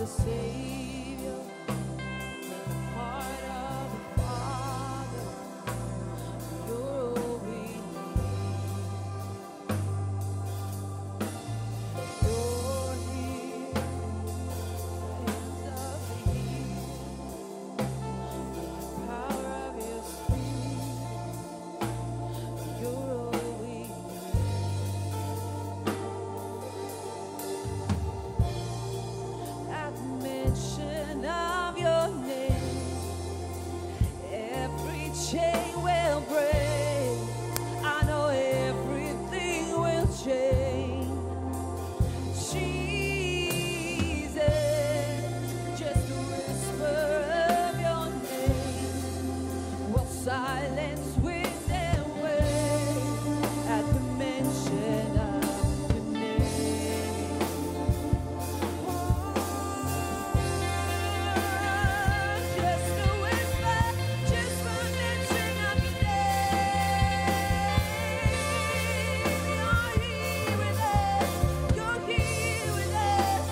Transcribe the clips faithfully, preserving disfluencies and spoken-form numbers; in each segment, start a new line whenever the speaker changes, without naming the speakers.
the Savior, the heart of the Father. You're all we need. You're here, hands of the healed, the power of your Spirit. You're all we need. At the mention of your name, every chain will break. I know everything will change. Jesus, just a whisper of your name will silence wind and wave. At the mention of your name, just a whisper, just one mention of your name. You're here with us, you're here with us,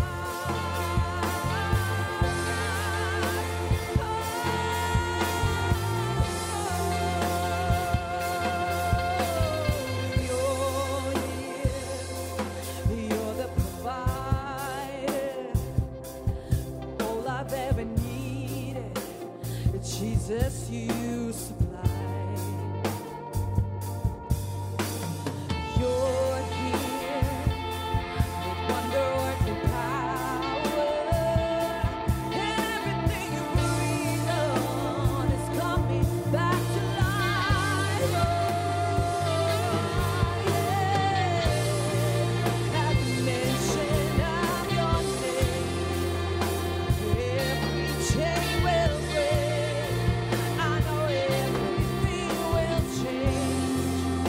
God. You're here, you're the provider. All I've ever needed, Jesus, you supply. You're here with wonder-working power, and everything you breathe on is coming back to life. Oh, yeah. At the mention of your name, every chain will break. I know everything will change.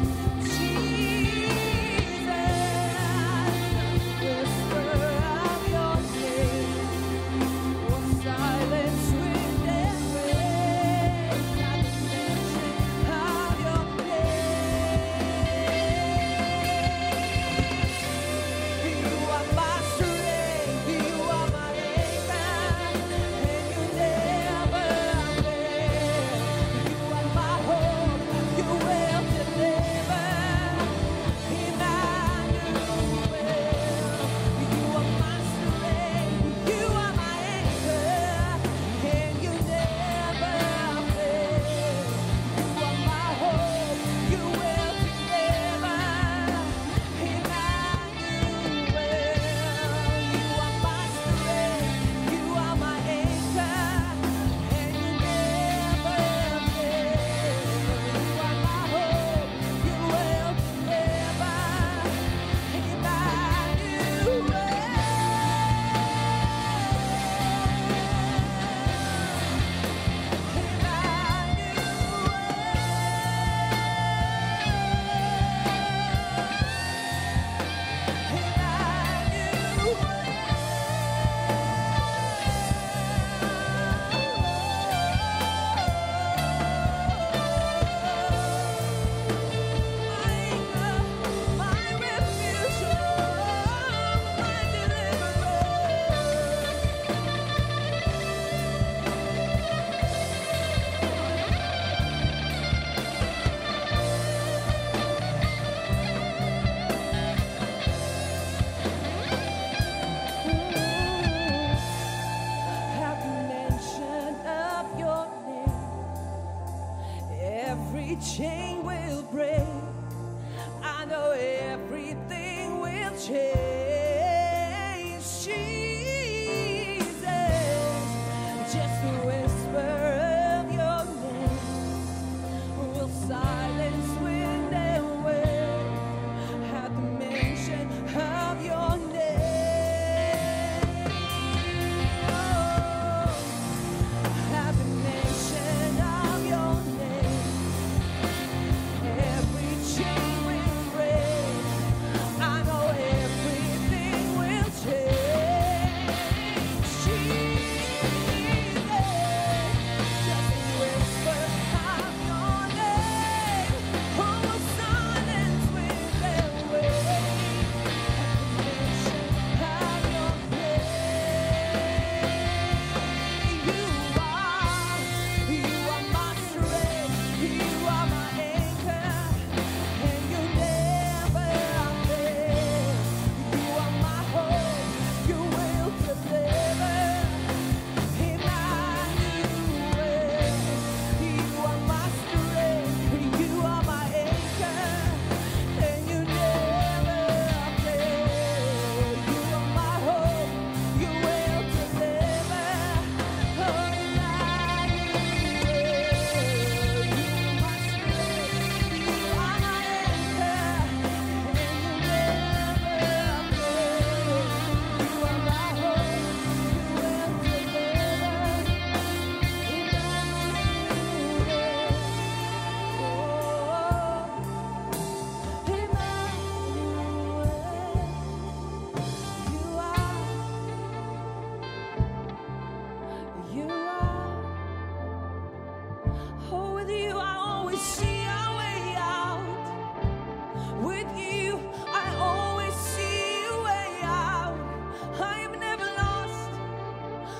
Jesus, whisper of your name will silence wind and wave. At the mention of your name, you are my strength, you are my anchor, and you never fail. You are my hope, you will deliver. Emmanuel, you are my strength, you are my anchor, and you never fail. You are my hope, you will deliver. Emmanuel, you are my strength, you are my anchor, and you never fail. You are my hope, you will deliver. My refuge, my At the mention of your name, every chain will break. I know everything will change. Jesus, just a whisper of your name will silence wind and wave. At the mention of your name, oh, at the mention of your name,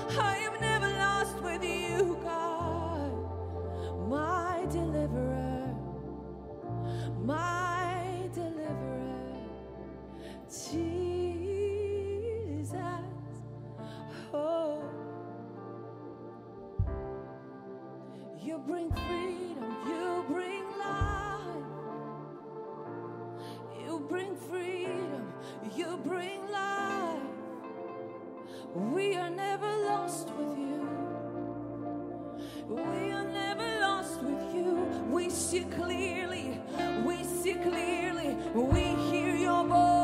I am never lost with you, God, my deliverer, my deliverer, Jesus. Oh, you bring freedom, you bring life, you bring freedom, you bring life. We are never lost with you. We are never lost with you. We see clearly, we see clearly, we hear your voice.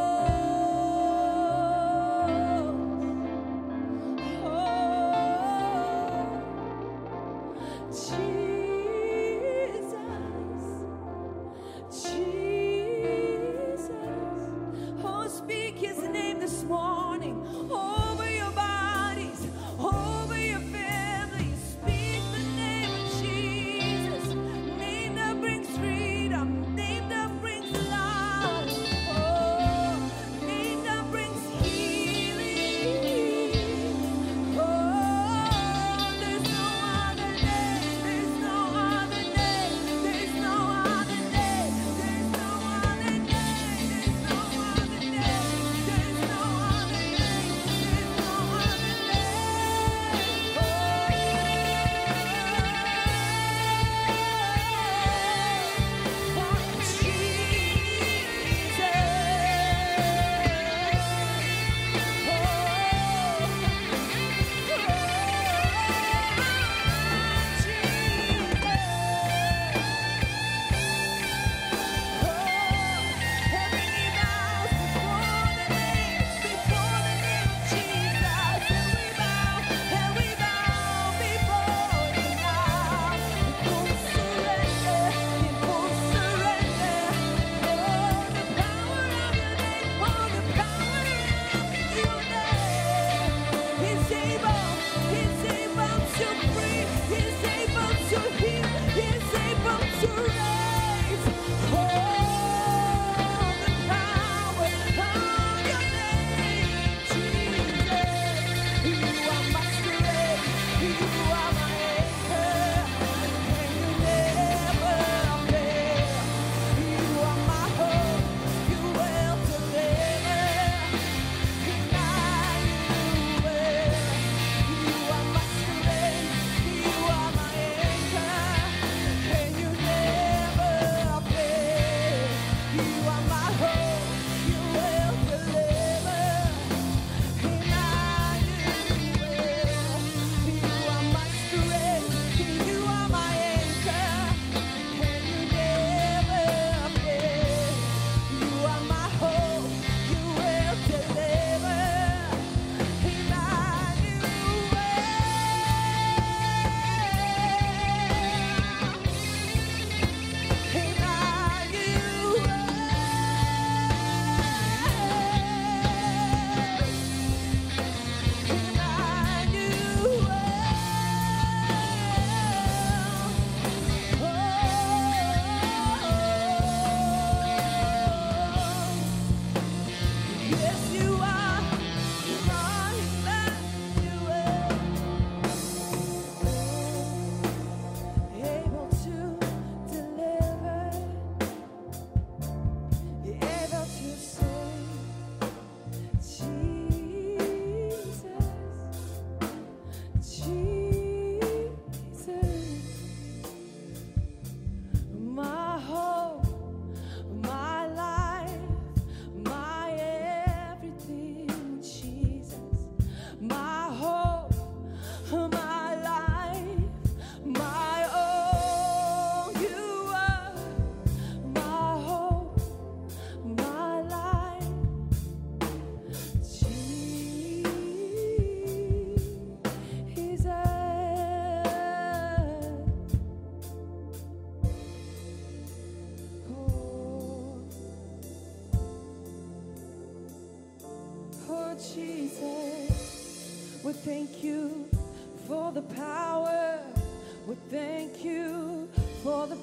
We thank you for the power. We thank you for the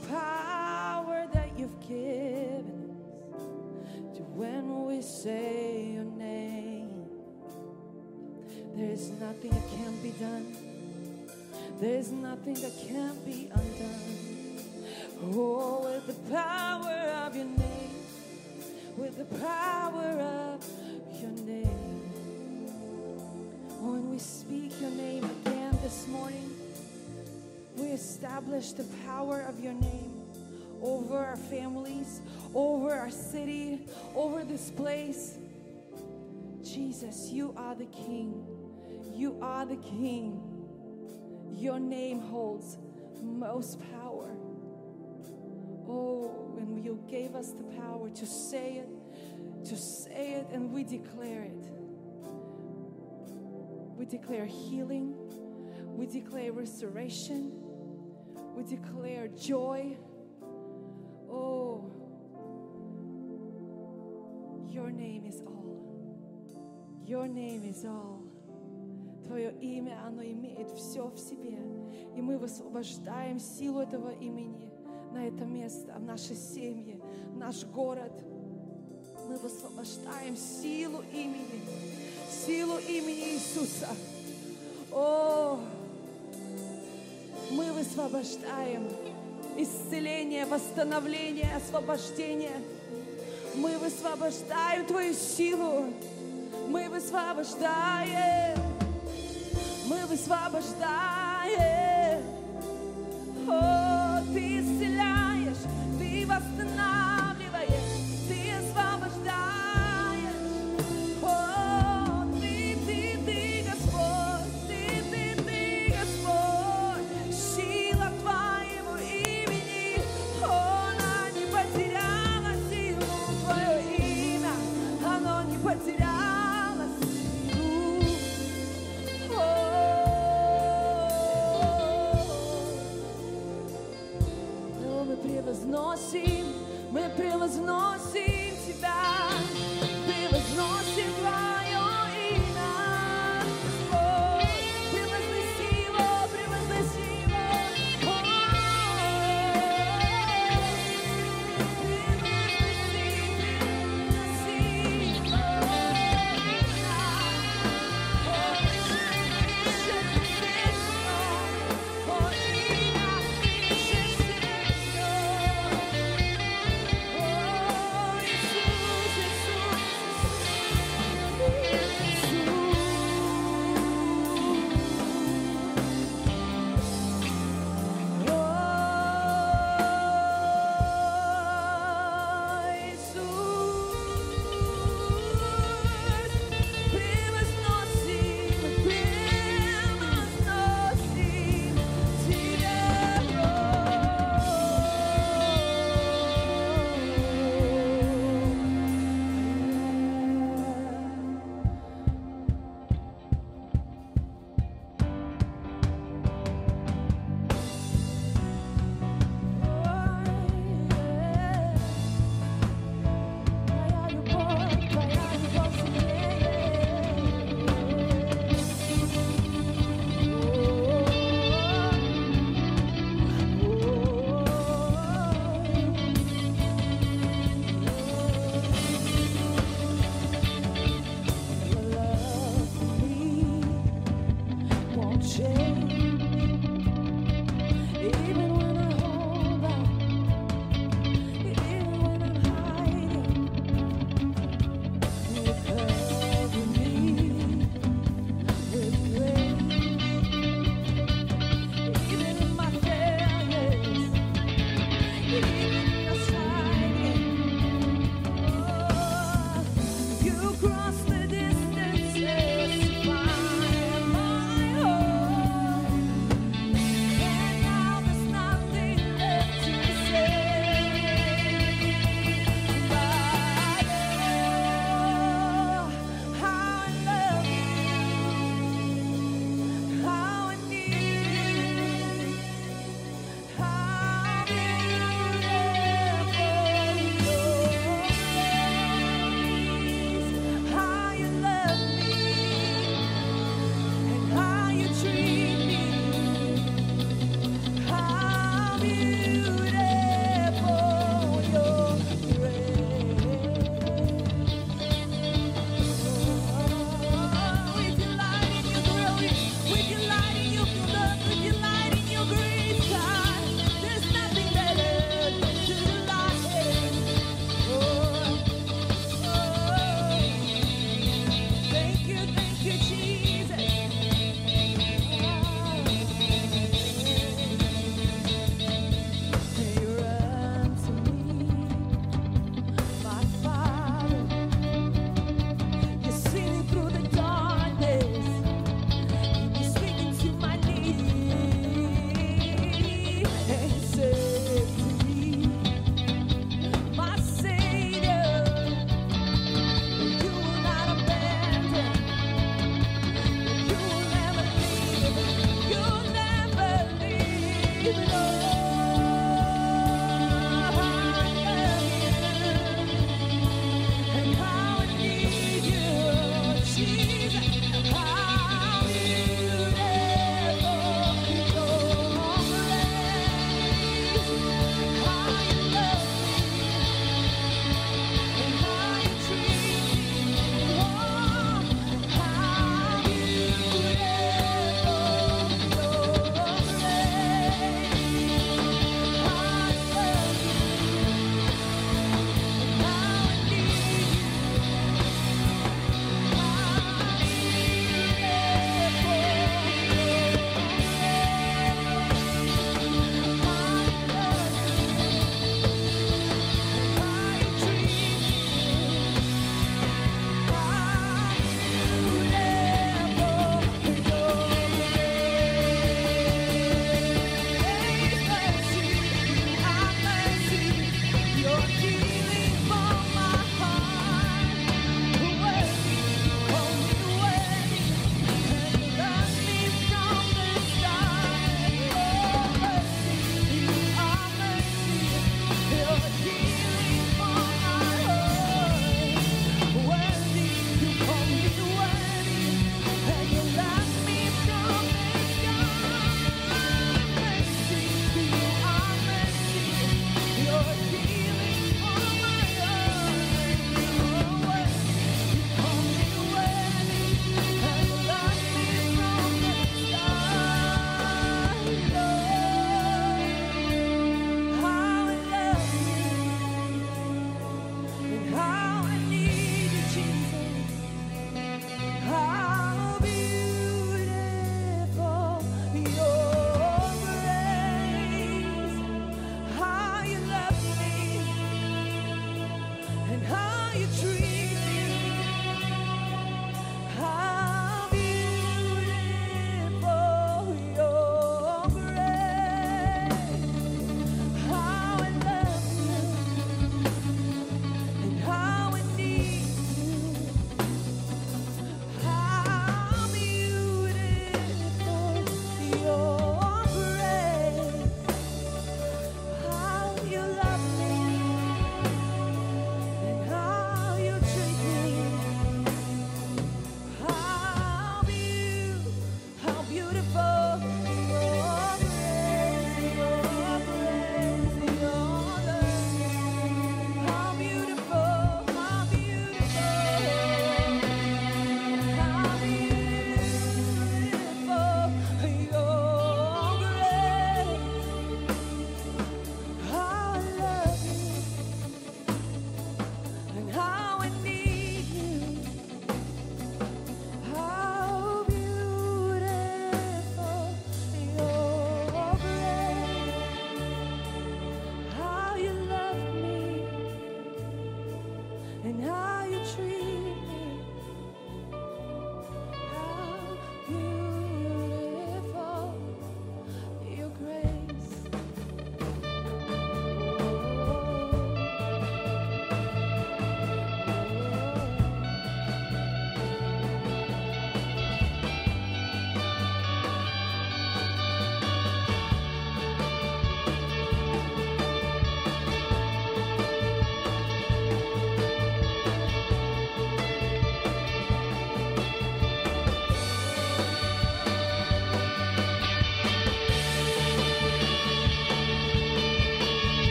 power that you've given us to when we say your name. There is nothing that can't be done. There is nothing that can't be undone. Oh, with the power of your name, with the power of your name. When we speak your name again this morning, we establish the power of your name over our families, over our city, over this place. Jesus, you are the King. You are the King. Your name holds most power. Oh, and you gave us the power to say it, to say it, and we declare it. We declare healing. We declare restoration. We declare joy. Oh, your name is all. Your name is all. Твое имя, оно имеет все в себе. И мы высвобождаем силу этого имени на это место, в наши семьи, в наш город. Мы высвобождаем силу имени, силу имени Иисуса. О, мы высвобождаем исцеление, восстановление, освобождение. Мы высвобождаем Твою силу. Мы высвобождаем. Мы высвобождаем. О, Ты исцеляешь, Ты восстанавливаешь, Ты освобождаешь. О, Ты, Ты, Ты, Господь, Ты, Ты, Ты, Господь. Сила Твоего имени, она не потеряла силу. Твое имя, оно не потеряло силу.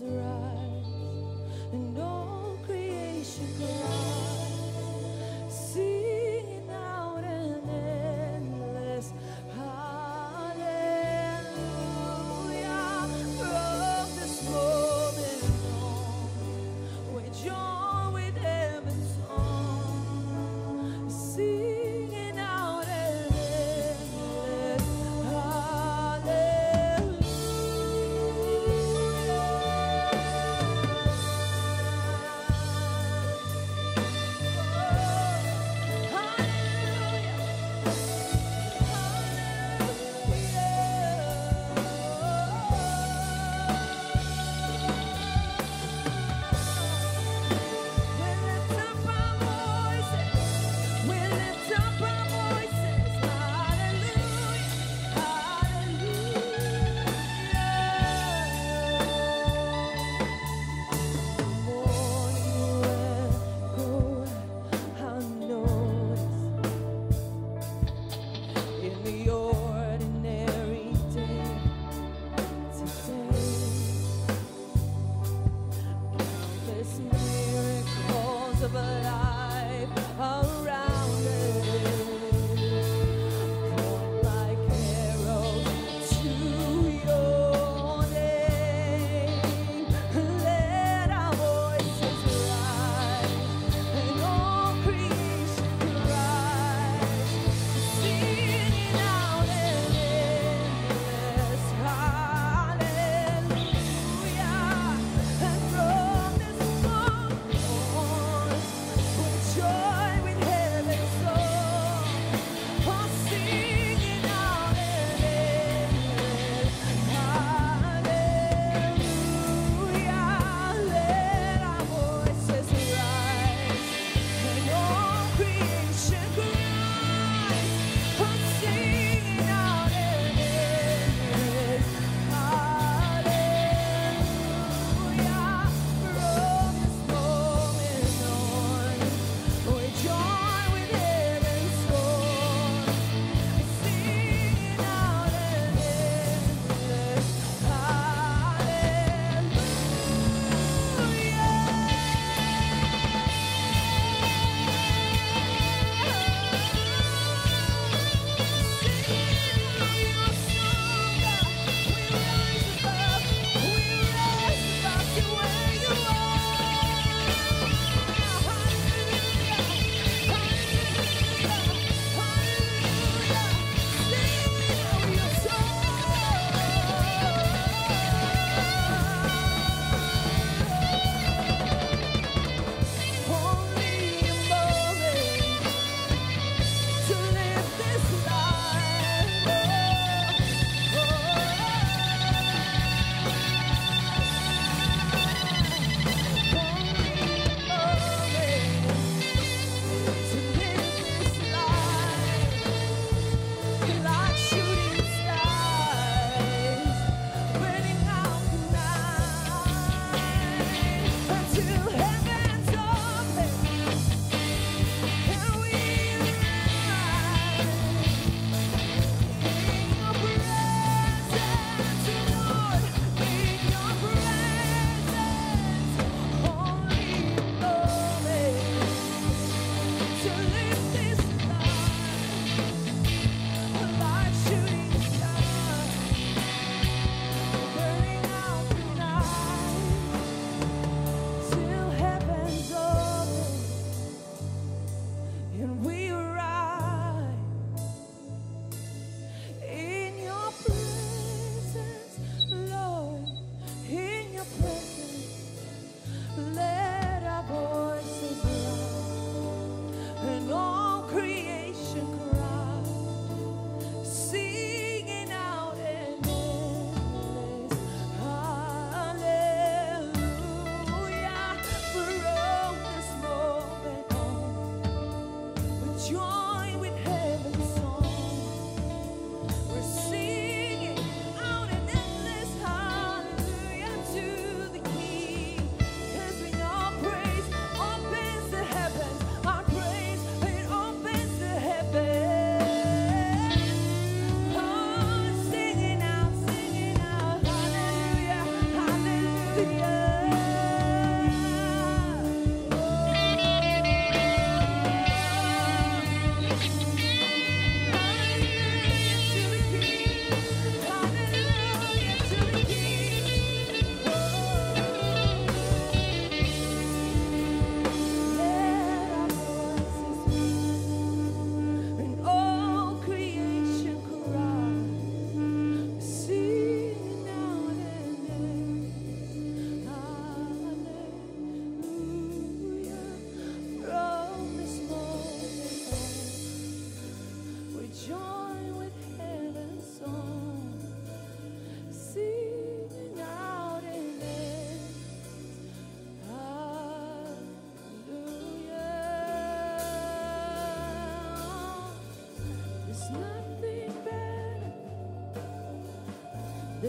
mountains rise and all creation cries, singing out an endless hallelujah. From this moment on, we join with heaven's song, singing out an endless hallelujah.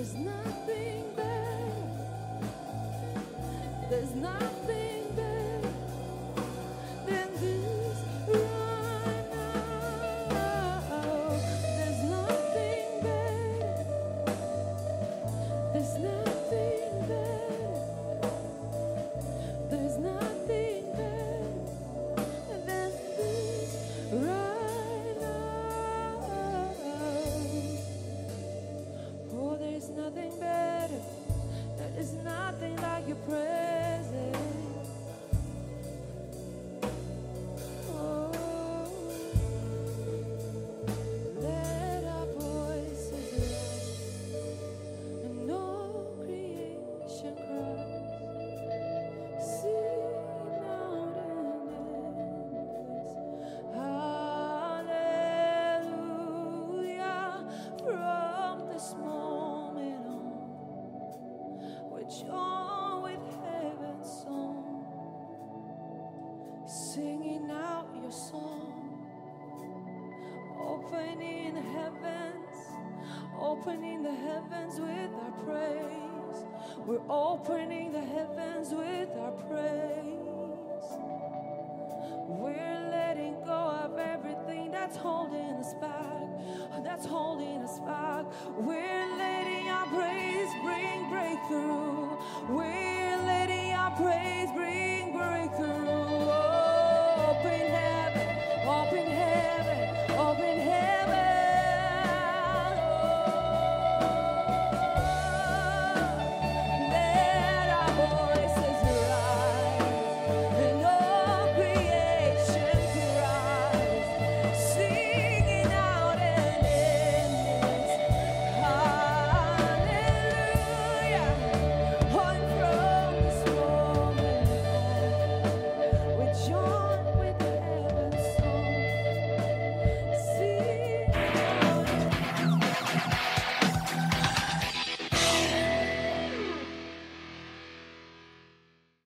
There's nothing better. There's nothing better than this right now. There's nothing better. There's nothing better. There's nothing better than this right now. Oh, there's nothing better. There is nothing like your presence. Oh, let our voices rise and all creation cries. Sing out in endless hallelujah. From this moment on, we're joined with heaven's song, singing out your song, opening the heavens, opening the heavens with our praise. We're opening the heavens with our praise. We're letting go of everything that's holding us back, that's holding us back. We're letting